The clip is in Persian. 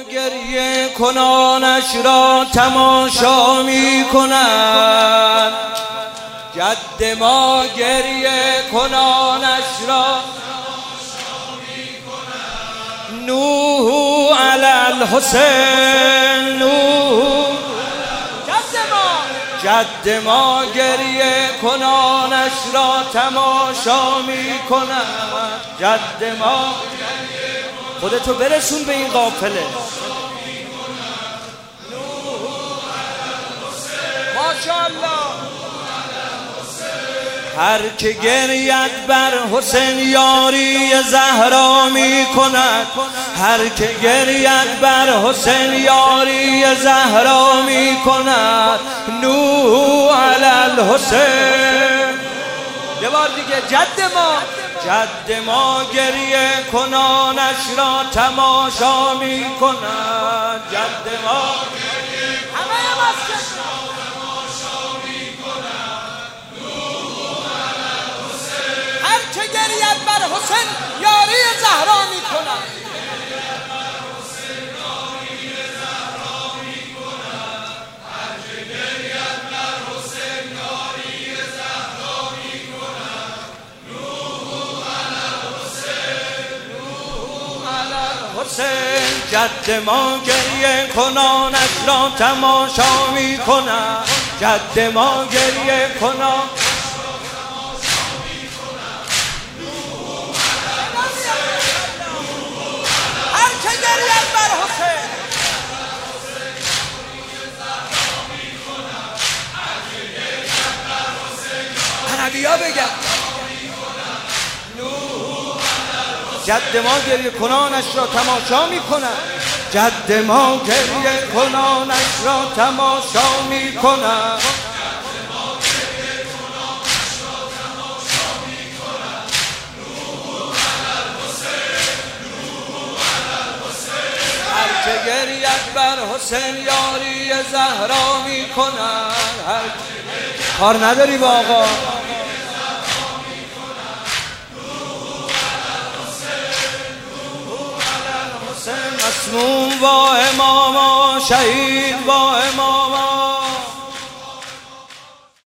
گریه کنانش را تماشا می کنند. جد ما گریه کنانش را تماشا می کنند. نوح علی الحسین، نوح جد ما گریه کنانش را تماشا می کند. جد ما خودتو برسون به این قافله. ماشاءالله. هر که گرید بر حسین یاری زهرا می کند. هر که گرید بر حسین یاری زهرا می کند. نوح علی الحسین. یه بار دیگه جد ما گریه کنانش را تماشا می کند. جد ما همه مسجد را تماشا می کند. نوح علی الحسین. هر که گرید بر حسین یاری زهرا می کند. جد ما گریه کنانش را تماشا می کند. جد ما گریه کنان هر که گرید بر حسین عربیا بگم. جد ما گریه کنانش را تماشا می کند. جد ما گریه کنانش را تماشا می کند. هر که گرید بر حسین یاری زهرا می کند. کار نداری با آقا. مسموم با اماما، شهید با اماما.